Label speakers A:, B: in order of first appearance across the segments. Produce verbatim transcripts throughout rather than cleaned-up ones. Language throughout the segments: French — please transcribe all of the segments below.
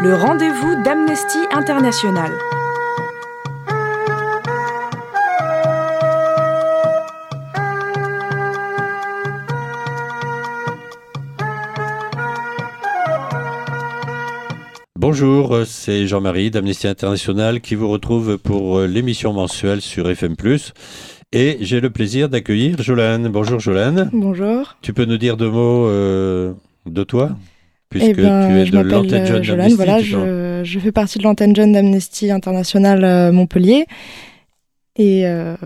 A: le rendez-vous d'Amnesty International.
B: Bonjour, c'est Jean-Marie d'Amnesty International qui vous retrouve pour l'émission mensuelle sur F M plus. Et j'ai le plaisir d'accueillir Jolane. Bonjour Jolane.
C: Bonjour.
B: Tu peux nous dire deux mots euh, de toi ? Puisque
C: eh ben,
B: tu es
C: je
B: de
C: m'appelle
B: l'antenne jeune
C: Jolane,
B: d'Amnesty.
C: voilà, je, je fais partie de l'antenne jeune d'Amnesty International euh, Montpellier. Et, euh,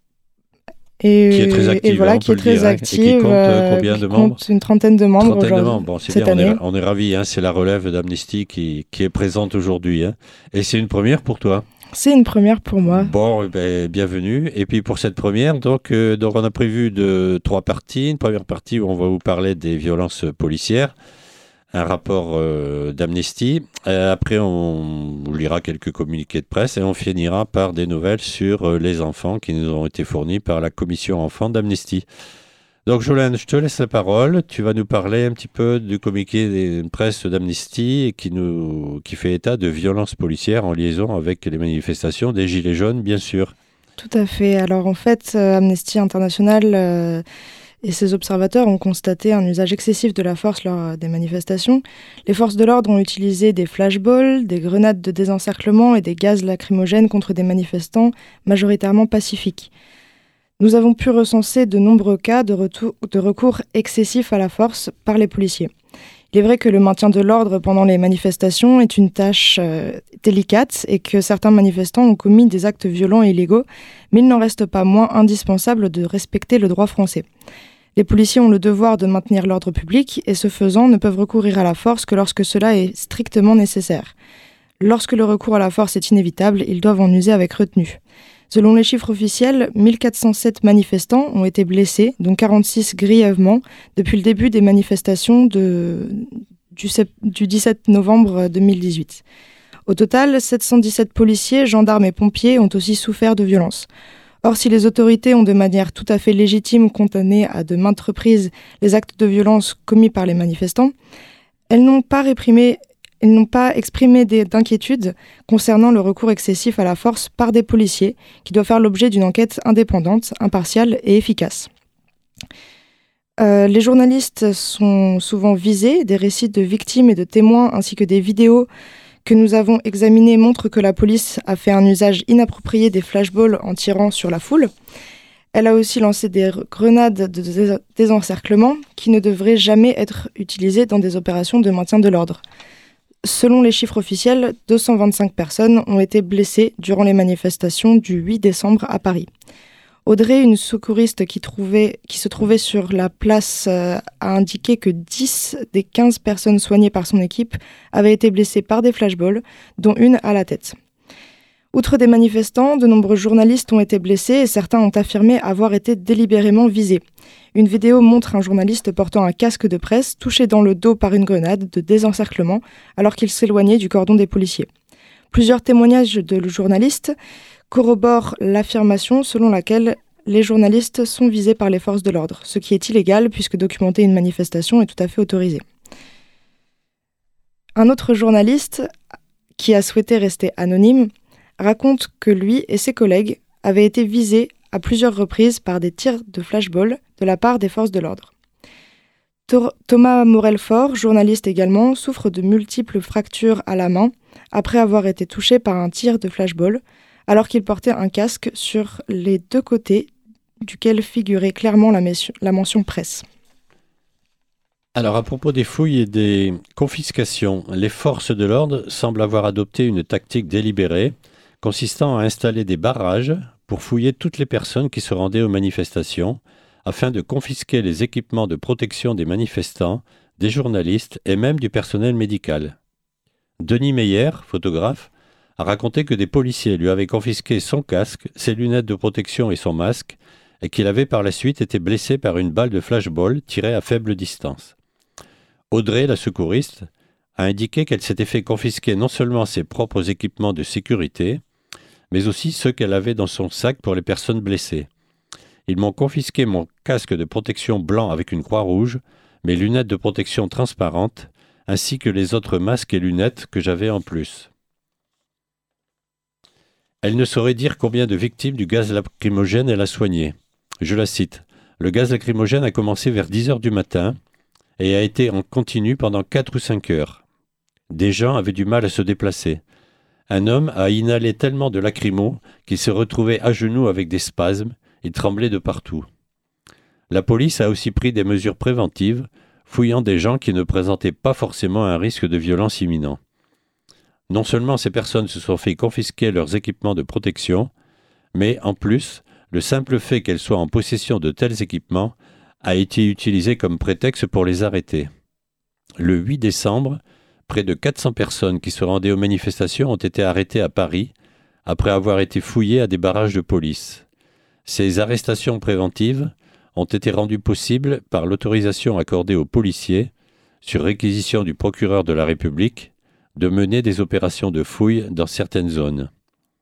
C: et,
B: qui est très active,
C: et voilà,
B: hein,
C: qui est très
B: dire, hein,
C: active.
B: Et qui compte euh, combien
C: qui
B: de membres ?
C: compte une trentaine de membres
B: Trentaine de
C: aujourd'hui,
B: membres. Bon, c'est
C: cette
B: bien, on
C: année.
B: est, on est ravis. Hein, c'est la relève d'Amnesty qui, qui est présente aujourd'hui. Hein. Et c'est une première pour toi ?
C: C'est une première pour moi.
B: Bon, eh ben, bienvenue. Et puis pour cette première, donc, euh, donc on a prévu de trois parties. Une première partie où on va vous parler des violences policières, un rapport euh, d'Amnesty. Euh, après, on vous lira quelques communiqués de presse et on finira par des nouvelles sur euh, les enfants qui nous ont été fournis par la commission enfants d'Amnesty. Donc Jolane, je te laisse la parole. Tu vas nous parler un petit peu du communiqué de presse d'Amnesty qui, nous, qui fait état de violences policières en liaison avec les manifestations des Gilets jaunes, bien sûr.
C: Tout à fait. Alors en fait, euh, Amnesty International euh, et ses observateurs ont constaté un usage excessif de la force lors des manifestations. Les forces de l'ordre ont utilisé des flashballs, des grenades de désencerclement et des gaz lacrymogènes contre des manifestants majoritairement pacifiques. Nous avons pu recenser de nombreux cas de, retour, de recours excessif à la force par les policiers. Il est vrai que le maintien de l'ordre pendant les manifestations est une tâche euh, délicate et que certains manifestants ont commis des actes violents et illégaux, mais il n'en reste pas moins indispensable de respecter le droit français. Les policiers ont le devoir de maintenir l'ordre public et, ce faisant, ne peuvent recourir à la force que lorsque cela est strictement nécessaire. Lorsque le recours à la force est inévitable, ils doivent en user avec retenue. Selon les chiffres officiels, mille quatre cent sept manifestants ont été blessés, dont quarante-six grièvement, depuis le début des manifestations de, du, du dix-sept novembre deux mille dix-huit. Au total, sept cent dix-sept policiers, gendarmes et pompiers ont aussi souffert de violences. Or, si les autorités ont de manière tout à fait légitime condamné à de maintes reprises les actes de violence commis par les manifestants, elles n'ont pas réprimé Ils n'ont pas exprimé d'inquiétude concernant le recours excessif à la force par des policiers qui doit faire l'objet d'une enquête indépendante, impartiale et efficace. Euh, les journalistes sont souvent visés. Des récits de victimes et de témoins ainsi que des vidéos que nous avons examinées montrent que la police a fait un usage inapproprié des flashballs en tirant sur la foule. Elle a aussi lancé des grenades de désencerclement qui ne devraient jamais être utilisées dans des opérations de maintien de l'ordre. Selon les chiffres officiels, deux cent vingt-cinq personnes ont été blessées durant les manifestations du huit décembre à Paris. Audrey, une secouriste qui, trouvait, qui se trouvait sur la place, euh, a indiqué que dix des quinze personnes soignées par son équipe avaient été blessées par des flashballs, dont une à la tête. Outre des manifestants, de nombreux journalistes ont été blessés et certains ont affirmé avoir été délibérément visés. Une vidéo montre un journaliste portant un casque de presse touché dans le dos par une grenade de désencerclement alors qu'il s'éloignait du cordon des policiers. Plusieurs témoignages de journalistes corroborent l'affirmation selon laquelle les journalistes sont visés par les forces de l'ordre, ce qui est illégal puisque documenter une manifestation est tout à fait autorisé. Un autre journaliste, qui a souhaité rester anonyme, raconte que lui et ses collègues avaient été visés à plusieurs reprises par des tirs de flashball de la part des forces de l'ordre. Tor- Thomas Morel-Fort, journaliste également, souffre de multiples fractures à la main après avoir été touché par un tir de flashball alors qu'il portait un casque sur les deux côtés duquel figurait clairement la, mes- la mention presse.
B: Alors, à propos des fouilles et des confiscations, les forces de l'ordre semblent avoir adopté une tactique délibérée consistant à installer des barrages pour fouiller toutes les personnes qui se rendaient aux manifestations afin de confisquer les équipements de protection des manifestants, des journalistes et même du personnel médical. Denis Meyer, photographe, a raconté que des policiers lui avaient confisqué son casque, ses lunettes de protection et son masque et qu'il avait par la suite été blessé par une balle de flashball tirée à faible distance. Audrey, la secouriste, a indiqué qu'elle s'était fait confisquer non seulement ses propres équipements de sécurité, mais aussi ceux qu'elle avait dans son sac pour les personnes blessées. Ils m'ont confisqué mon casque de protection blanc avec une croix rouge, mes lunettes de protection transparentes, ainsi que les autres masques et lunettes que j'avais en plus. Elle ne saurait dire combien de victimes du gaz lacrymogène elle a soigné. Je la cite. Le gaz lacrymogène a commencé vers dix heures du matin et a été en continu pendant quatre ou cinq heures. Des gens avaient du mal à se déplacer. Un homme a inhalé tellement de lacrymo qu'il se retrouvait à genoux avec des spasmes et tremblait de partout. La police a aussi pris des mesures préventives, fouillant des gens qui ne présentaient pas forcément un risque de violence imminent. Non seulement ces personnes se sont fait confisquer leurs équipements de protection, mais en plus, le simple fait qu'elles soient en possession de tels équipements a été utilisé comme prétexte pour les arrêter. Le huit décembre, près de quatre cents personnes qui se rendaient aux manifestations ont été arrêtées à Paris après avoir été fouillées à des barrages de police. Ces arrestations préventives ont été rendues possibles par l'autorisation accordée aux policiers, sur réquisition du procureur de la République, de mener des opérations de fouille dans certaines zones.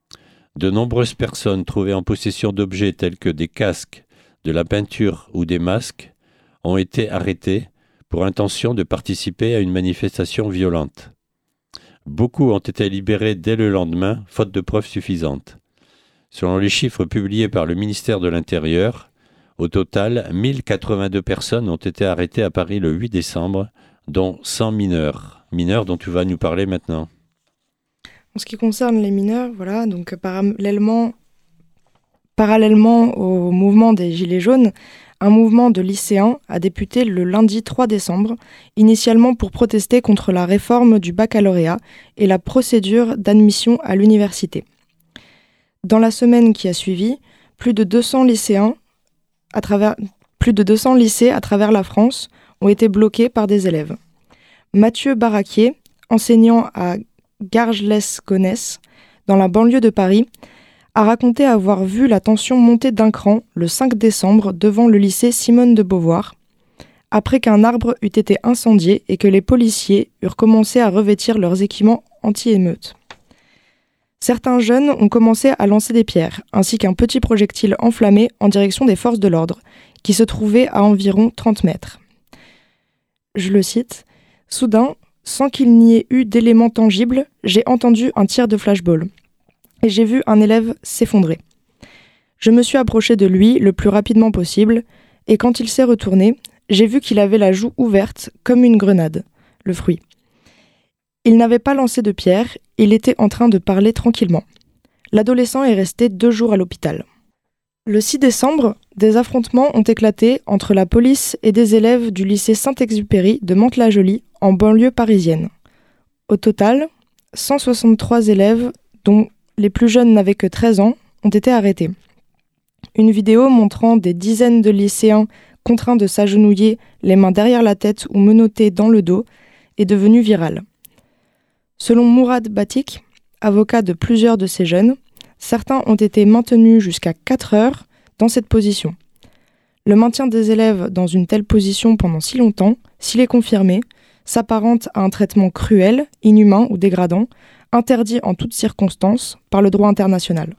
B: De nombreuses personnes trouvées en possession d'objets tels que des casques, de la peinture ou des masques ont été arrêtées pour intention de participer à une manifestation violente. Beaucoup ont été libérés dès le lendemain, faute de preuves suffisantes. Selon les chiffres publiés par le ministère de l'Intérieur, au total, mille quatre-vingt-deux personnes ont été arrêtées à Paris le huit décembre, dont cent mineurs. Mineurs dont tu vas nous parler maintenant.
C: En ce qui concerne les mineurs, voilà, donc parallèlement, parallèlement au mouvement des Gilets jaunes, un mouvement de lycéens a débuté le lundi trois décembre, initialement pour protester contre la réforme du baccalauréat et la procédure d'admission à l'université. Dans la semaine qui a suivi, plus de deux cents lycéens, à travers, plus de deux cents lycées à travers la France ont été bloqués par des élèves. Mathieu Barraquier, enseignant à Garges-lès-Gonesse, dans la banlieue de Paris, a raconté avoir vu la tension monter d'un cran le cinq décembre devant le lycée Simone de Beauvoir, après qu'un arbre eût été incendié et que les policiers eurent commencé à revêtir leurs équipements anti-émeutes. Certains jeunes ont commencé à lancer des pierres, ainsi qu'un petit projectile enflammé en direction des forces de l'ordre, qui se trouvaient à environ trente mètres. Je le cite, « Soudain, sans qu'il n'y ait eu d'éléments tangibles, j'ai entendu un tir de flashball. Et j'ai vu un élève s'effondrer. Je me suis approché de lui le plus rapidement possible, et quand il s'est retourné, j'ai vu qu'il avait la joue ouverte comme une grenade, le fruit. Il n'avait pas lancé de pierre, il était en train de parler tranquillement. L'adolescent est resté deux jours à l'hôpital. Le six décembre, des affrontements ont éclaté entre la police et des élèves du lycée Saint-Exupéry de Mantes-la-Jolie, en banlieue parisienne. Au total, cent soixante-trois élèves, dont les plus jeunes n'avaient que treize ans, ont été arrêtés. Une vidéo montrant des dizaines de lycéens contraints de s'agenouiller, les mains derrière la tête ou menottés dans le dos, est devenue virale. Selon Mourad Batik, avocat de plusieurs de ces jeunes, certains ont été maintenus jusqu'à quatre heures dans cette position. Le maintien des élèves dans une telle position pendant si longtemps, s'il est confirmé, s'apparente à un traitement cruel, inhumain ou dégradant, interdit en toutes circonstances par le droit international.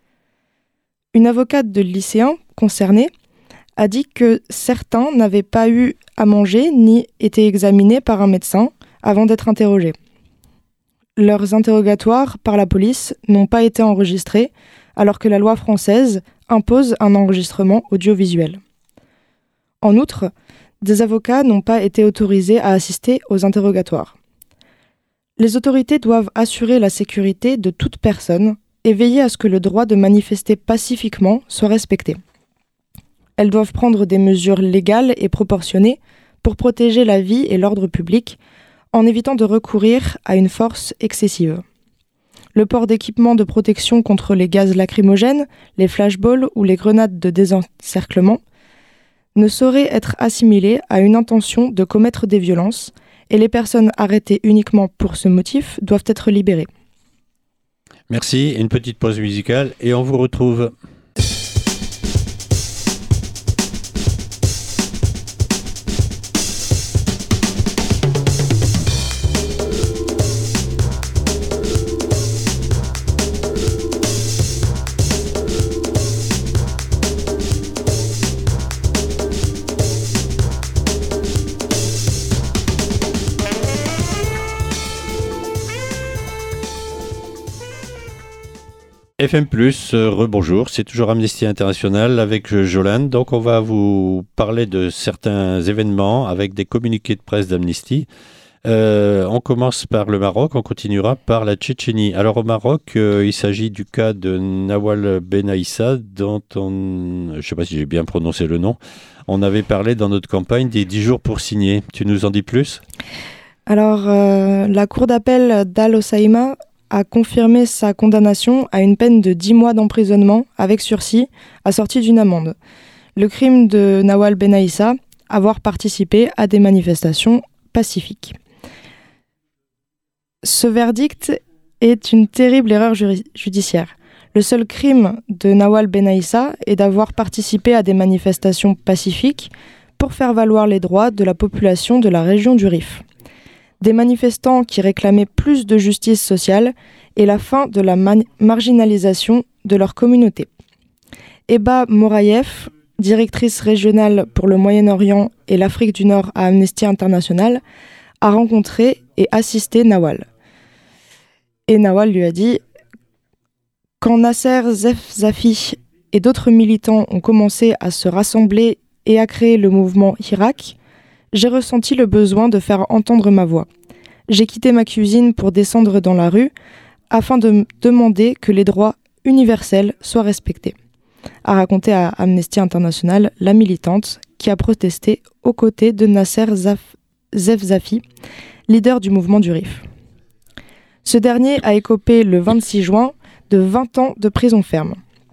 C: Une avocate de lycéens concernés a dit que certains n'avaient pas eu à manger ni été examinés par un médecin avant d'être interrogés. Leurs interrogatoires par la police n'ont pas été enregistrés, alors que la loi française impose un enregistrement audiovisuel. En outre, des avocats n'ont pas été autorisés à assister aux interrogatoires. Les autorités doivent assurer la sécurité de toute personne et veiller à ce que le droit de manifester pacifiquement soit respecté. Elles doivent prendre des mesures légales et proportionnées pour protéger la vie et l'ordre public, en évitant de recourir à une force excessive. Le port d'équipements de protection contre les gaz lacrymogènes, les flashballs ou les grenades de désencerclement ne saurait être assimilé à une intention de commettre des violences, et les personnes arrêtées uniquement pour ce motif doivent être libérées.
B: Merci, une petite pause musicale et on vous retrouve. F M plus, euh, rebonjour, c'est toujours Amnesty International avec euh, Jolande. Donc on va vous parler de certains événements avec des communiqués de presse d'Amnesty. Euh, on commence par le Maroc, on continuera par la Tchétchénie. Alors au Maroc, euh, il s'agit du cas de Nawal Benaïssa, dont on, je ne sais pas si j'ai bien prononcé le nom, on avait parlé dans notre campagne des dix jours pour signer. Tu nous en dis plus ?
C: Alors, euh, la cour d'appel d'Al Hoceïma a confirmé sa condamnation à une peine de dix mois d'emprisonnement avec sursis, assortie d'une amende. Le crime de Nawal Benaïssa, avoir participé à des manifestations pacifiques. Ce verdict est une terrible erreur juri- judiciaire. Le seul crime de Nawal Benaïssa est d'avoir participé à des manifestations pacifiques pour faire valoir les droits de la population de la région du Rif. Des manifestants qui réclamaient plus de justice sociale et la fin de la man- marginalisation de leur communauté. Eba Moraïef, directrice régionale pour le Moyen-Orient et l'Afrique du Nord à Amnesty International, a rencontré et assisté Nawal. Et Nawal lui a dit « Quand Nasser Zefzafi et d'autres militants ont commencé à se rassembler et à créer le mouvement Hirak, j'ai ressenti le besoin de faire entendre ma voix. J'ai quitté ma cuisine pour descendre dans la rue afin de m- demander que les droits universels soient respectés », a raconté à Amnesty International la militante qui a protesté aux côtés de Nasser Zaf- Zefzafi, leader du mouvement du Rif. Ce dernier a écopé le vingt-six juin de vingt ans de prison ferme.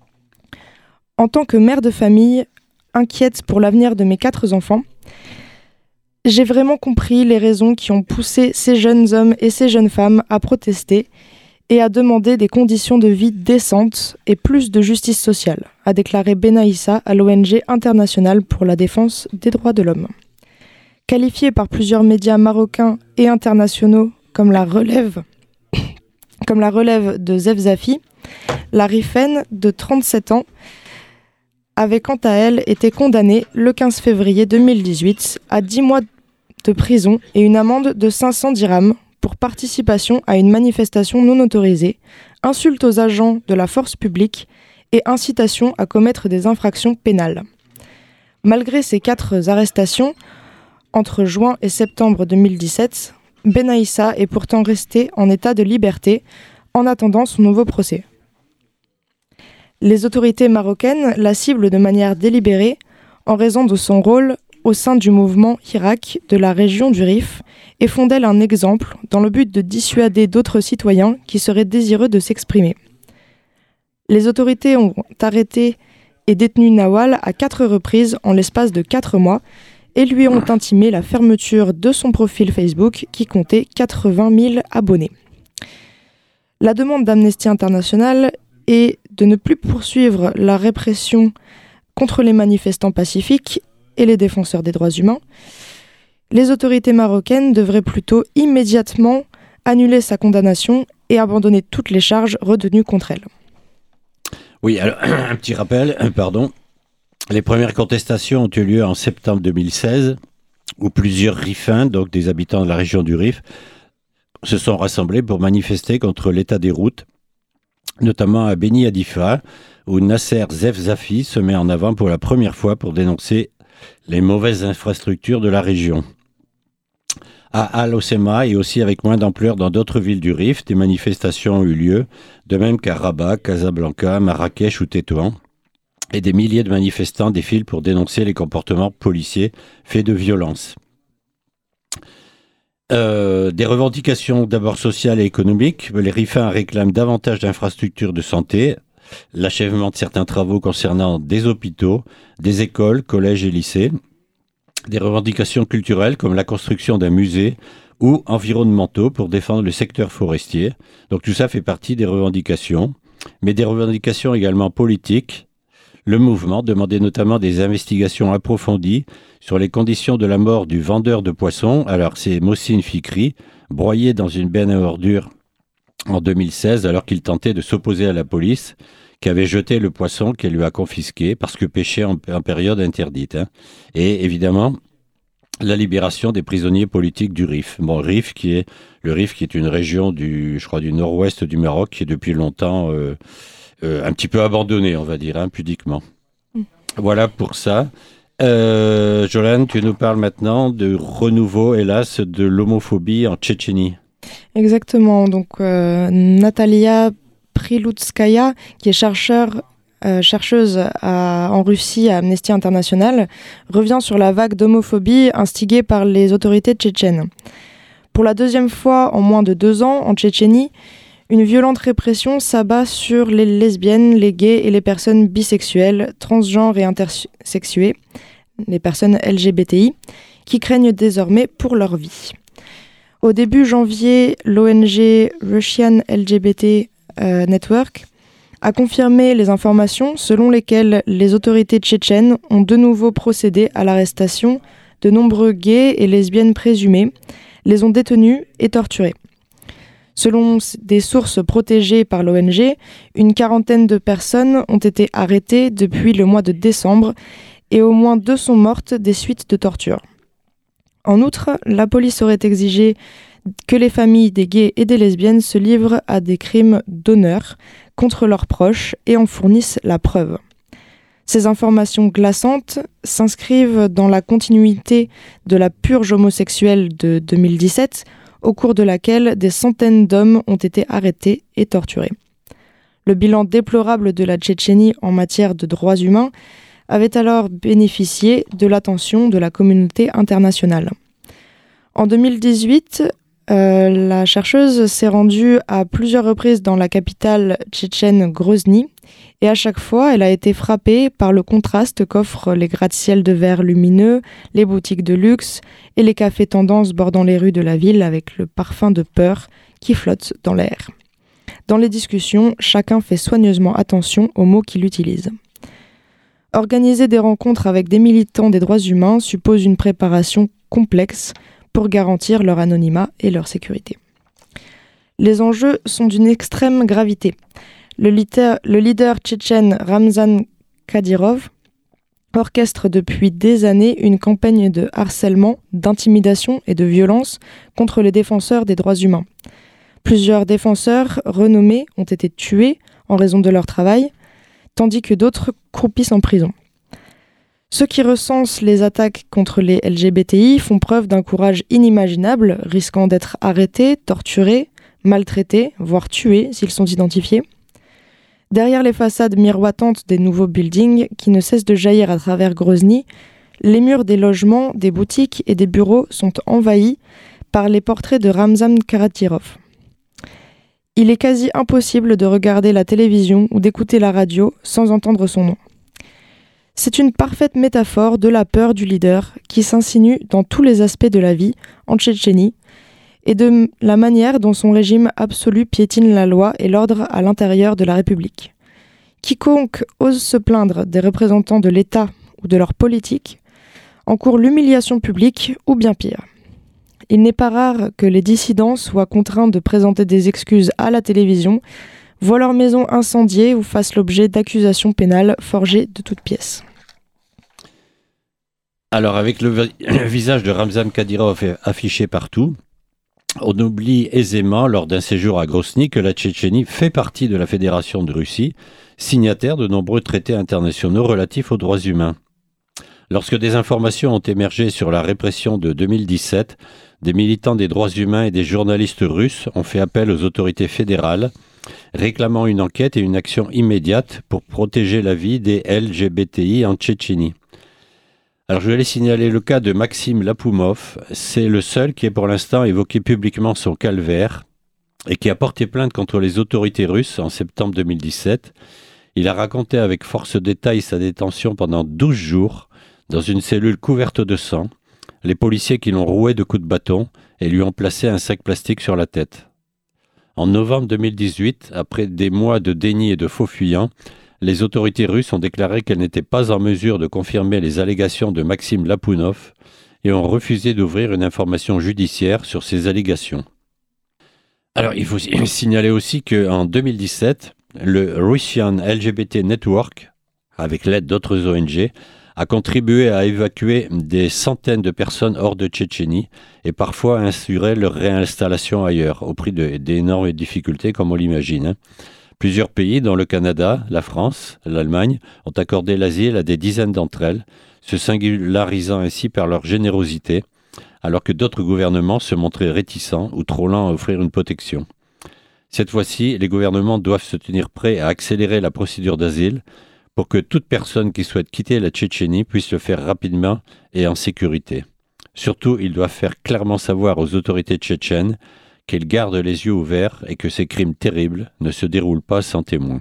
C: En tant que mère de famille, inquiète pour l'avenir de mes quatre enfants, j'ai vraiment compris les raisons qui ont poussé ces jeunes hommes et ces jeunes femmes à protester et à demander des conditions de vie décentes et plus de justice sociale, a déclaré Benaïssa à l'O N G internationale pour la défense des droits de l'homme. Qualifiée par plusieurs médias marocains et internationaux comme la relève, comme la relève de Zefzafi, la Rifaine de trente-sept ans avait quant à elle été condamnée le quinze février deux mille dix-huit à dix mois de prison et une amende de cinq cents dirhams pour participation à une manifestation non autorisée, insulte aux agents de la force publique et incitation à commettre des infractions pénales. Malgré ces quatre arrestations, entre juin et septembre deux mille dix-sept, Benaïssa est pourtant resté en état de liberté en attendant son nouveau procès. Les autorités marocaines la ciblent de manière délibérée en raison de son rôle au sein du mouvement Hirak de la région du Rif et font d'elle un exemple dans le but de dissuader d'autres citoyens qui seraient désireux de s'exprimer. Les autorités ont arrêté et détenu Nawal à quatre reprises en l'espace de quatre mois et lui ont intimé la fermeture de son profil Facebook qui comptait quatre-vingt mille abonnés. La demande d'Amnesty International est de ne plus poursuivre la répression contre les manifestants pacifiques et les défenseurs des droits humains. Les autorités marocaines devraient plutôt immédiatement annuler sa condamnation et abandonner toutes les charges retenues contre elle.
B: Oui, alors un petit rappel, pardon. Les premières contestations ont eu lieu en septembre deux mille seize, où plusieurs Rifins, donc des habitants de la région du Rif, se sont rassemblés pour manifester contre l'état des routes, notamment à Beni Adifa, où Nasser Zefzafi se met en avant pour la première fois pour dénoncer les mauvaises infrastructures de la région. À Al Hoceïma et aussi avec moins d'ampleur dans d'autres villes du Rif, des manifestations ont eu lieu, de même qu'à Rabat, Casablanca, Marrakech ou Tétouan. Et des milliers de manifestants défilent pour dénoncer les comportements policiers faits de violence. Euh, des revendications d'abord sociales et économiques. Les Rifins réclament davantage d'infrastructures de santé, l'achèvement de certains travaux concernant des hôpitaux, des écoles, collèges et lycées. Des revendications culturelles comme la construction d'un musée ou environnementaux pour défendre le secteur forestier. Donc tout ça fait partie des revendications, mais des revendications également politiques. Le mouvement demandait notamment des investigations approfondies sur les conditions de la mort du vendeur de poissons. Alors c'est Mohsin Fikri, broyé dans une benne à ordures en deux mille seize alors qu'il tentait de s'opposer à la police qui avait jeté le poisson qu'elle lui a confisqué parce que pêchait en, en période interdite. Hein. Et évidemment, la libération des prisonniers politiques du Rif. Bon, Rif qui est, le Rif qui est une région du, je crois, du nord-ouest du Maroc qui est depuis longtemps... Euh, euh, un petit peu abandonnée, on va dire, hein, pudiquement. Mm. Voilà pour ça. Euh, Jolane, tu nous parles maintenant de renouveau, hélas, de l'homophobie en Tchétchénie.
C: Exactement. Donc, euh, Natalia Prilutskaya, qui est chercheur, euh, chercheuse à, en Russie à Amnesty International, revient sur la vague d'homophobie instigée par les autorités tchétchènes. Pour la deuxième fois en moins de deux ans, en Tchétchénie, une violente répression s'abat sur les lesbiennes, les gays et les personnes bisexuelles, transgenres et intersexuées, les personnes L G B T I, qui craignent désormais pour leur vie. Au début janvier, l'O N G Russian L G B T euh, Network a confirmé les informations selon lesquelles les autorités tchétchènes ont de nouveau procédé à l'arrestation de nombreux gays et lesbiennes présumés, les ont détenus et torturés. Selon des sources protégées par l'O N G, une quarantaine de personnes ont été arrêtées depuis le mois de décembre et au moins deux sont mortes des suites de torture. En outre, la police aurait exigé que les familles des gays et des lesbiennes se livrent à des crimes d'honneur contre leurs proches et en fournissent la preuve. Ces informations glaçantes s'inscrivent dans la continuité de la purge homosexuelle de deux mille dix-sept, au cours de laquelle des centaines d'hommes ont été arrêtés et torturés. Le bilan déplorable de la Tchétchénie en matière de droits humains avait alors bénéficié de l'attention de la communauté internationale. En deux mille dix-huit, euh, la chercheuse s'est rendue à plusieurs reprises dans la capitale tchétchène Grozny, et à chaque fois, elle a été frappée par le contraste qu'offrent les gratte-ciel de verre lumineux, les boutiques de luxe et les cafés tendances bordant les rues de la ville avec le parfum de peur qui flotte dans l'air. Dans les discussions, chacun fait soigneusement attention aux mots qu'il utilise. Organiser des rencontres avec des militants des droits humains suppose une préparation complexe pour garantir leur anonymat et leur sécurité. Les enjeux sont d'une extrême gravité. Le leader, le leader tchétchène Ramzan Kadyrov orchestre depuis des années une campagne de harcèlement, d'intimidation et de violence contre les défenseurs des droits humains. Plusieurs défenseurs renommés ont été tués en raison de leur travail, tandis que d'autres croupissent en prison. Ceux qui recensent les attaques contre les L G B T I font preuve d'un courage inimaginable, risquant d'être arrêtés, torturés, maltraités, voire tués s'ils sont identifiés. Derrière les façades miroitantes des nouveaux buildings qui ne cessent de jaillir à travers Grozny, les murs des logements, des boutiques et des bureaux sont envahis par les portraits de Ramzan Kadyrov. Il est quasi impossible de regarder la télévision ou d'écouter la radio sans entendre son nom. C'est une parfaite métaphore de la peur du leader qui s'insinue dans tous les aspects de la vie en Tchétchénie et de la manière dont son régime absolu piétine la loi et l'ordre à l'intérieur de la République. Quiconque ose se plaindre des représentants de l'État ou de leur politique encourt l'humiliation publique ou bien pire. Il n'est pas rare que les dissidents soient contraints de présenter des excuses à la télévision, voient leur maison incendiée ou fassent l'objet d'accusations pénales forgées de toutes pièces.
B: Alors, avec le visage de Ramzan Kadyrov affiché partout, on oublie aisément, lors d'un séjour à Grozny, que la Tchétchénie fait partie de la Fédération de Russie, signataire de nombreux traités internationaux relatifs aux droits humains. Lorsque des informations ont émergé sur la répression de deux mille dix-sept, des militants des droits humains et des journalistes russes ont fait appel aux autorités fédérales, réclamant une enquête et une action immédiate pour protéger la vie des L G B T I en Tchétchénie. Alors je vais aller signaler le cas de Maxime Lapoumov. C'est le seul qui ait pour l'instant évoqué publiquement son calvaire et qui a porté plainte contre les autorités russes en septembre deux mille dix-sept. Il a raconté avec force détail sa détention pendant douze jours dans une cellule couverte de sang, les policiers qui l'ont roué de coups de bâton et lui ont placé un sac plastique sur la tête. En novembre deux mille dix-huit, après des mois de déni et de faux fuyants, les autorités russes ont déclaré qu'elles n'étaient pas en mesure de confirmer les allégations de Maxime Lapoumov et ont refusé d'ouvrir une information judiciaire sur ces allégations. Alors, il faut signaler aussi qu'en deux mille dix-sept, le Russian L G B T Network, avec l'aide d'autres O N G, a contribué à évacuer des centaines de personnes hors de Tchétchénie et parfois à assurer leur réinstallation ailleurs, au prix de, d'énormes difficultés, comme on l'imagine. Hein. Plusieurs pays, dont le Canada, la France, l'Allemagne, ont accordé l'asile à des dizaines d'entre elles, se singularisant ainsi par leur générosité, alors que d'autres gouvernements se montraient réticents ou trop lents à offrir une protection. Cette fois-ci, les gouvernements doivent se tenir prêts à accélérer la procédure d'asile pour que toute personne qui souhaite quitter la Tchétchénie puisse le faire rapidement et en sécurité. Surtout, ils doivent faire clairement savoir aux autorités tchétchènes qu'ils gardent les yeux ouverts et que ces crimes terribles ne se déroulent pas sans témoins.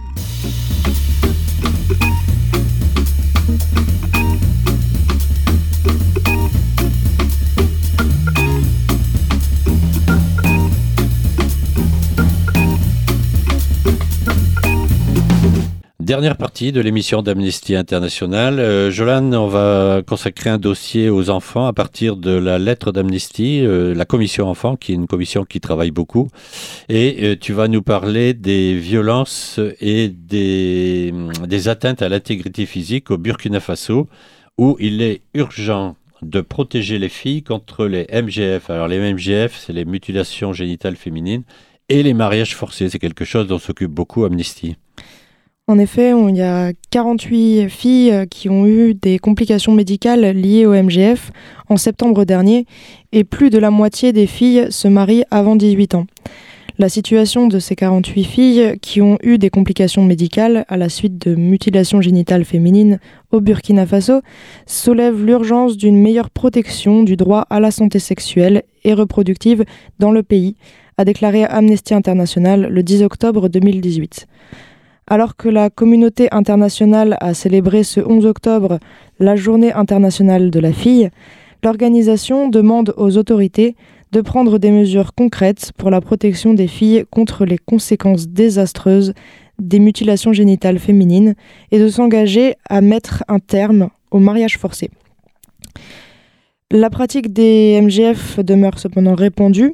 B: Dernière partie de l'émission d'Amnesty International. Euh, Jolane, on va consacrer un dossier aux enfants à partir de la lettre d'Amnesty, euh, la commission enfants, qui est une commission qui travaille beaucoup. Et euh, tu vas nous parler des violences et des, des atteintes à l'intégrité physique au Burkina Faso, où il est urgent de protéger les filles contre les M G F. Alors les M G F, c'est les mutilations génitales féminines, et les mariages forcés. C'est quelque chose dont s'occupe beaucoup Amnesty.
C: En effet, il y a quarante-huit filles qui ont eu des complications médicales liées au M G F en septembre dernier et plus de la moitié des filles se marient avant dix-huit ans. La situation de ces quarante-huit filles qui ont eu des complications médicales à la suite de mutilations génitales féminines au Burkina Faso soulève l'urgence d'une meilleure protection du droit à la santé sexuelle et reproductive dans le pays, a déclaré Amnesty International le dix octobre deux mille dix-huit. Alors que la communauté internationale a célébré ce onze octobre la Journée internationale de la fille, l'organisation demande aux autorités de prendre des mesures concrètes pour la protection des filles contre les conséquences désastreuses des mutilations génitales féminines et de s'engager à mettre un terme au mariage forcé. La pratique des M G F demeure cependant répandue.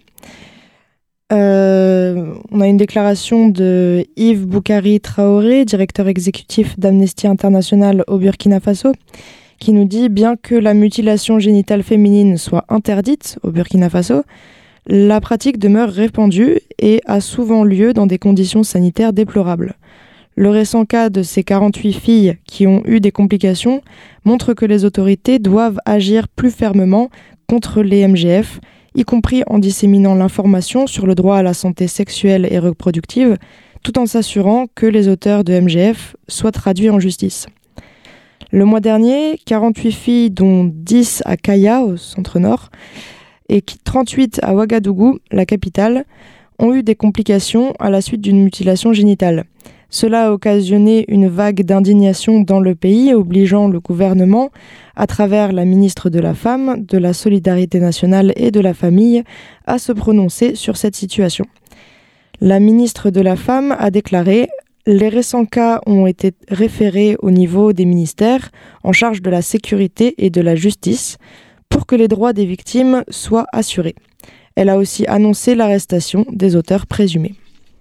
C: Euh, on a une déclaration de Yves Boukari Traoré, directeur exécutif d'Amnesty International au Burkina Faso, qui nous dit « Bien que la mutilation génitale féminine soit interdite au Burkina Faso, la pratique demeure répandue et a souvent lieu dans des conditions sanitaires déplorables. Le récent cas de ces quarante-huit filles qui ont eu des complications montre que les autorités doivent agir plus fermement contre les M G F, y compris en disséminant l'information sur le droit à la santé sexuelle et reproductive, tout en s'assurant que les auteurs de M G F soient traduits en justice. Le mois dernier, quarante-huit filles, dont dix à Kaya, au centre-nord, et trente-huit à Ouagadougou, la capitale, ont eu des complications à la suite d'une mutilation génitale. Cela a occasionné une vague d'indignation dans le pays, obligeant le gouvernement, à travers la ministre de la Femme, de la Solidarité nationale et de la Famille, à se prononcer sur cette situation. La ministre de la Femme a déclaré « Les récents cas ont été référés au niveau des ministères en charge de la sécurité et de la justice pour que les droits des victimes soient assurés. » Elle a aussi annoncé l'arrestation des auteurs présumés.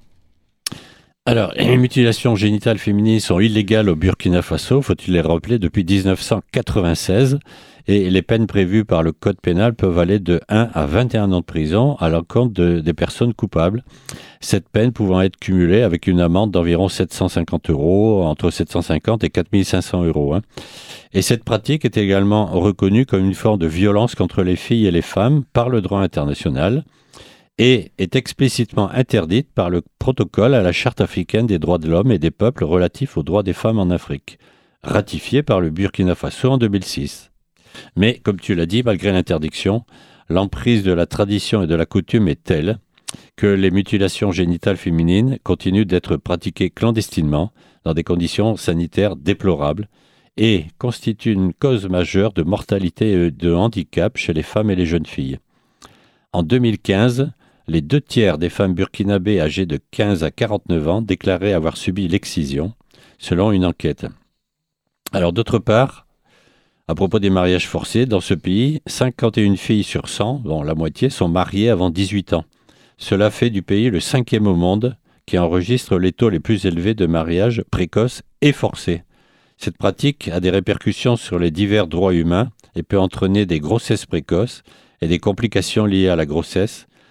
B: Alors, les mutilations génitales féminines sont illégales au Burkina Faso, faut-il les rappeler, depuis dix-neuf cent quatre-vingt-seize, et les peines prévues par le code pénal peuvent aller de un à vingt et un ans de prison à l'encontre de, des personnes coupables. Cette peine pouvant être cumulée avec une amende d'environ sept cent cinquante euros, entre sept cent cinquante et quatre mille cinq cents euros. Hein. Et cette pratique est également reconnue comme une forme de violence contre les filles et les femmes par le droit international, et est explicitement interdite par le protocole à la Charte africaine des droits de l'homme et des peuples relatif aux droits des femmes en Afrique, ratifié par le Burkina Faso en deux mille six. Mais, comme tu l'as dit, malgré l'interdiction, l'emprise de la tradition et de la coutume est telle que les mutilations génitales féminines continuent d'être pratiquées clandestinement dans des conditions sanitaires déplorables et constituent une cause majeure de mortalité et de handicap chez les femmes et les jeunes filles. En deux mille quinze, les deux tiers des femmes burkinabées âgées de quinze à quarante-neuf ans déclaraient avoir subi l'excision, selon une enquête. Alors d'autre part, à propos des mariages forcés, dans ce pays, cinquante et une filles sur cent, dont la moitié, sont mariées avant dix-huit ans. Cela fait du pays le cinquième au monde qui enregistre les taux les plus élevés de mariages précoces et forcés. Cette pratique a des répercussions sur les divers droits humains et peut entraîner des grossesses précoces et des complications liées à la grossesse,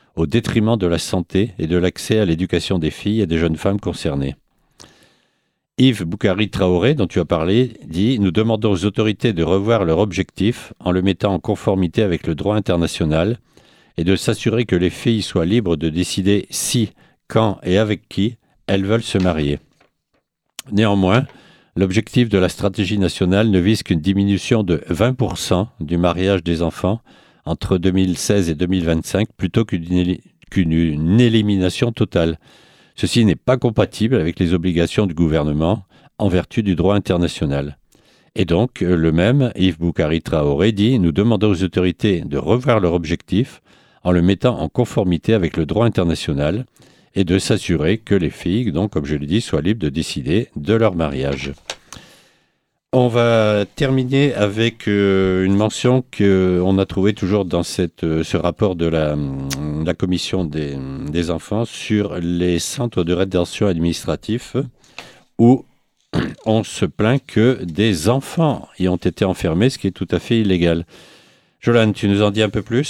B: au détriment de la santé et de l'accès à l'éducation des filles et des jeunes femmes concernées. Yves Boukari Traoré, dont tu as parlé, dit « Nous demandons aux autorités de revoir leur objectif en le mettant en conformité avec le droit international et de s'assurer que les filles soient libres de décider si, quand et avec qui elles veulent se marier. » Néanmoins, l'objectif de la stratégie nationale ne vise qu'une diminution de vingt pour cent du mariage des enfants entre deux mille seize et deux mille vingt-cinq plutôt qu'une, qu'une élimination totale. Ceci n'est pas compatible avec les obligations du gouvernement en vertu du droit international. Et donc, le même Yves Boukari Traoré dit « Nous demandons aux autorités de revoir leur objectif en le mettant en conformité avec le droit international et de s'assurer que les filles, donc, comme je l'ai dit, soient libres de décider de leur mariage. » On va terminer avec euh, une mention qu'on a trouvée toujours dans cette, euh, ce rapport de la, la commission des, des enfants sur les centres de rétention administratifs où on se plaint que des enfants y ont été enfermés, ce qui est tout à fait illégal. Jolane, tu nous en dis un peu plus ?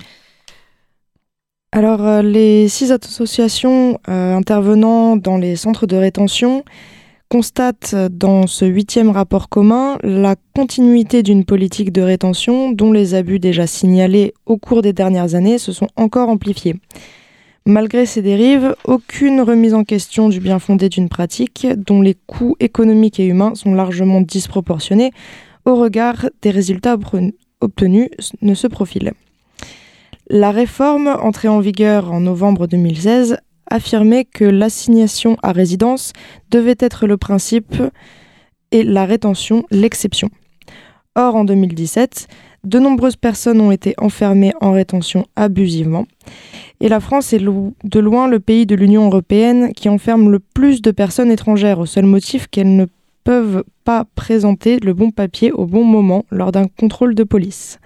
C: Alors, euh, les six associations euh, intervenant dans les centres de rétention constate dans ce huitième rapport commun la continuité d'une politique de rétention dont les abus déjà signalés au cours des dernières années se sont encore amplifiés. Malgré ces dérives, aucune remise en question du bien fondé d'une pratique dont les coûts économiques et humains sont largement disproportionnés au regard des résultats obtenus ne se profile. La réforme, entrée en vigueur en novembre deux mille seize, affirmait que l'assignation à résidence devait être le principe et la rétention l'exception. Or, en deux mille dix-sept, de nombreuses personnes ont été enfermées en rétention abusivement. Et la France est lo- de loin le pays de l'Union européenne qui enferme le plus de personnes étrangères au seul motif qu'elles ne peuvent pas présenter le bon papier au bon moment lors d'un contrôle de police.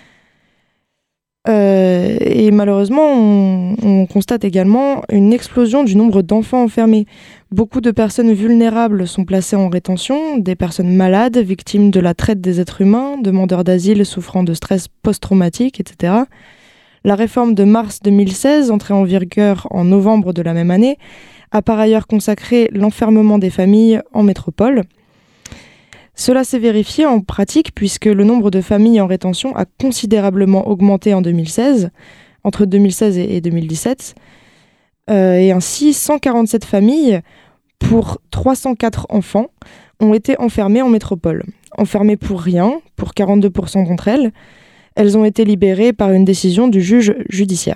C: Euh, et malheureusement, on, on constate également une explosion du nombre d'enfants enfermés. Beaucoup de personnes vulnérables sont placées en rétention, des personnes malades, victimes de la traite des êtres humains, demandeurs d'asile souffrant de stress post-traumatique, et cetera. La réforme de mars deux mille seize, entrée en vigueur en novembre de la même année, a par ailleurs consacré l'enfermement des familles en métropole. Cela s'est vérifié en pratique puisque le nombre de familles en rétention a considérablement augmenté en deux mille seize, entre deux mille seize et deux mille dix-sept. Euh, et ainsi, cent quarante-sept familles pour trois cent quatre enfants ont été enfermées en métropole. Enfermées pour rien, pour quarante-deux pour cent d'entre elles, elles ont été libérées par une décision du juge judiciaire.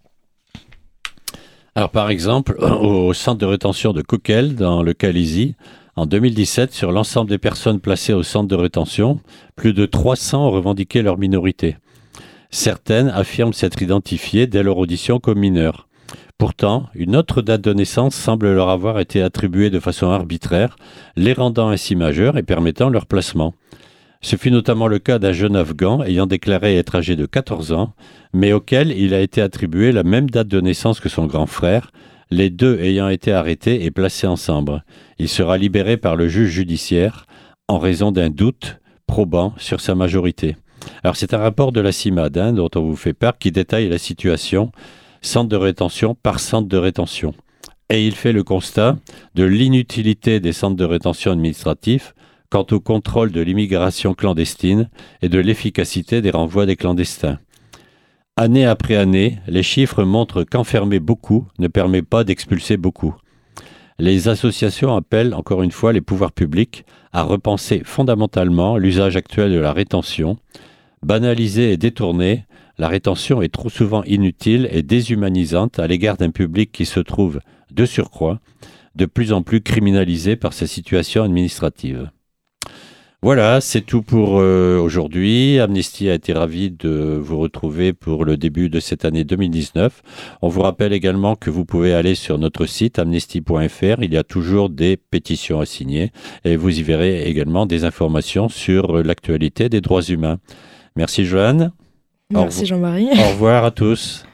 B: Alors par exemple, au centre de rétention de Coquelles, dans le Calaisis, en deux mille dix-sept, sur l'ensemble des personnes placées au centre de rétention, plus de trois cents ont revendiqué leur minorité. Certaines affirment s'être identifiées dès leur audition comme mineures. Pourtant, une autre date de naissance semble leur avoir été attribuée de façon arbitraire, les rendant ainsi majeures et permettant leur placement. Ce fut notamment le cas d'un jeune Afghan ayant déclaré être âgé de quatorze ans, mais auquel il a été attribué la même date de naissance que son grand frère, les deux ayant été arrêtés et placés ensemble. Il sera libéré par le juge judiciaire en raison d'un doute probant sur sa majorité. Alors c'est un rapport de la CIMAD hein, dont on vous fait part qui détaille la situation centre de rétention par centre de rétention. Et il fait le constat de l'inutilité des centres de rétention administratifs quant au contrôle de l'immigration clandestine et de l'efficacité des renvois des clandestins. Année après année, les chiffres montrent qu'enfermer beaucoup ne permet pas d'expulser beaucoup. Les associations appellent encore une fois les pouvoirs publics à repenser fondamentalement l'usage actuel de la rétention. Banalisée et détournée, la rétention est trop souvent inutile et déshumanisante à l'égard d'un public qui se trouve, de surcroît, de plus en plus criminalisé par sa situation administrative. Voilà, c'est tout pour euh, aujourd'hui. Amnesty a été ravi de vous retrouver pour le début de cette année deux mille dix-neuf. On vous rappelle également que vous pouvez aller sur notre site amnesty point f r. Il y a toujours des pétitions à signer et vous y verrez également des informations sur l'actualité des droits humains. Merci Joanne.
C: Merci Jean-Marie.
B: Au revoir à tous.